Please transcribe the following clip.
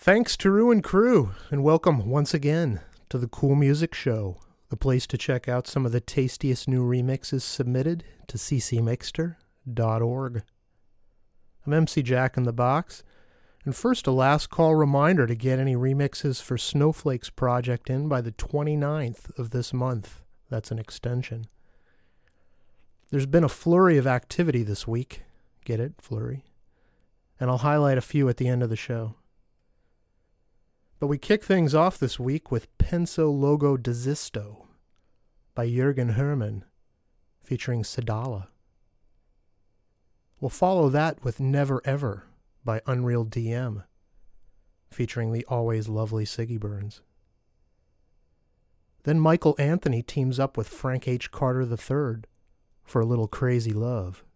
Thanks to Ruin Crew, and welcome once again to the Cool Music Show, the place to check out some of the tastiest new remixes submitted to ccmixter.org. I'm MC Jack in the Box, and first a last call reminder to get any remixes for Snowflake's project in by the 29th of this month. That's an extension. There's been a flurry of activity this week. Get it? Flurry. And I'll highlight a few at the end of the show. But we kick things off this week with Penso Logo Desisto by Jürgen Hermann, featuring Sadala. We'll follow that with Never Ever by Unreal DM, featuring the always lovely Siggy Burns. Then Michael Anthony teams up with Frank H. Carter III for a little Crazy Love.